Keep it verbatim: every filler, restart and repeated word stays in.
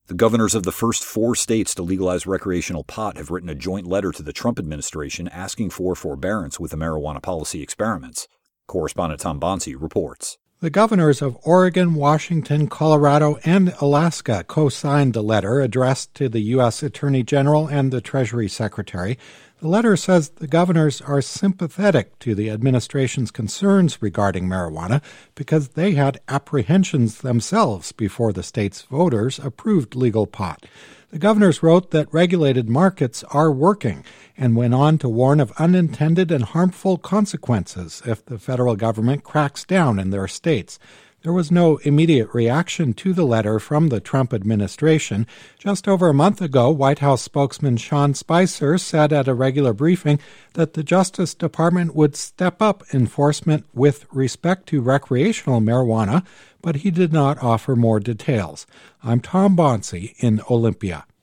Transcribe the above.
The governors of the first four states to legalize recreational pot have written a joint letter to the Trump administration asking for forbearance with the marijuana policy experiments. Correspondent Tom Bonsi reports. The governors of Oregon, Washington, Colorado, and Alaska co-signed the letter addressed to the U S Attorney General and the Treasury Secretary. The letter says the governors are sympathetic to the administration's concerns regarding marijuana because they had apprehensions themselves before the state's voters approved legal pot. The governors wrote that regulated markets are working and went on to warn of unintended and harmful consequences if the federal government cracks down in their states. There was no immediate reaction to the letter from the Trump administration. Just over a month ago, White House spokesman Sean Spicer said at a regular briefing that the Justice Department would step up enforcement with respect to recreational marijuana, but he did not offer more details. I'm Tom Bonsi in Olympia.